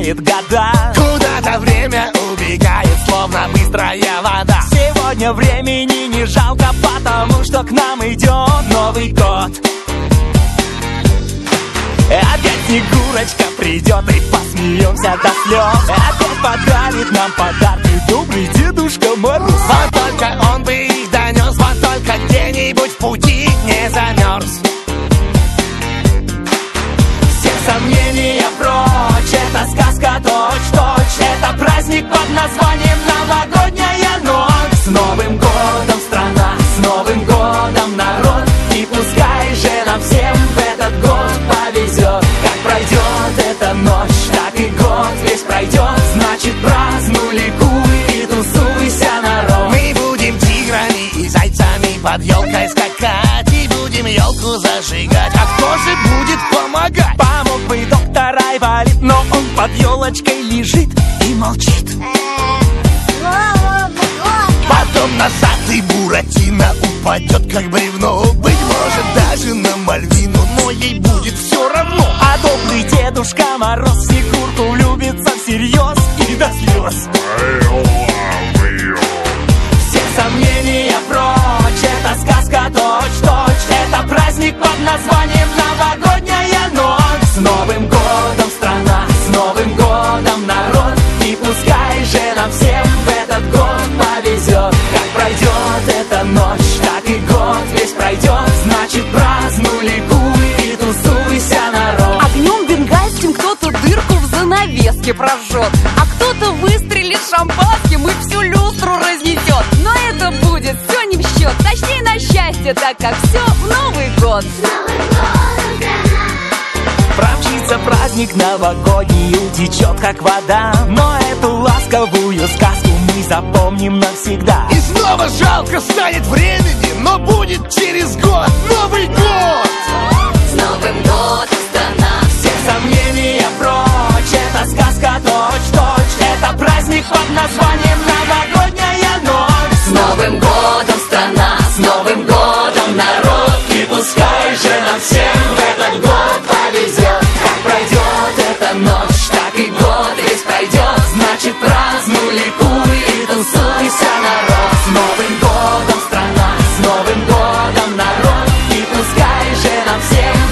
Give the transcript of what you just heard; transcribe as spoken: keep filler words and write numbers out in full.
тянет года. Куда-то время убегает, словно быстрая вода. Сегодня времени не жалко, потому что к нам идет Новый год. Опять Снегурочка придет и посмеемся до слез. Опять подарит нам подарки добрый Дедушка Мороз. Вот только он бы их донес, вот только где-нибудь в пути не замерз. Все сомнения прочь, это сказка точь-точь. Это праздник под названием Новогодняя ночь. С Новым годом, страна, с Новым годом, народ. И пускай же нам всем в этот год повезет. Как пройдет эта ночь, так и год весь пройдет. Значит, празднуй, ликуй и тусуйся, народ. Мы будем тиграми и зайцами под елкой скакать, и будем елку зажигать. А кто же будет помогать? Помог бы доктор Айболит, но он под елочкой лежит и молчит. Потом носатый Буратино упадет как бревно. Быть может даже на Мальвину, но ей будет все равно. А добрый Дедушка Мороз Снегурку влюбится всерьез и до слез. Все сомнения прочь, это сказка точь-точь. Это праздник под названием Новогодняя ночь. С Новым годом, страна, с Новым годом, народ. И пускай же нам всем в этот год повезет. Как пройдет эта ночь, так и год весь пройдет. Значит, празднуй, ликуй и тусуйся, народ. Огнем бенгальским кто-то дырку в занавеске прожжет, а кто-то выстрелит шампанским и всю люстру разнесет. Но это будет все не в счет, точнее на счастье, так как все в Новый год. Промчится праздник новогодний, утечет как вода. Но эту ласковую сказку мы запомним навсегда. И снова жалко станет времени, но будет через год Новый год. С Новым годом, страна! Все сомнения прочь, это сказка точь-точь. Это праздник под названием Новогодняя ночь. С Новым годом, страна! С Новым годом, народ. И пускай же нам всем в этот год повезет. Как пройдет эта ночь, так и год весь пройдет. Значит, празднуй, ликуй и тусуйся, народ. С Новым годом, страна, с Новым годом, народ. И пускай же нам всем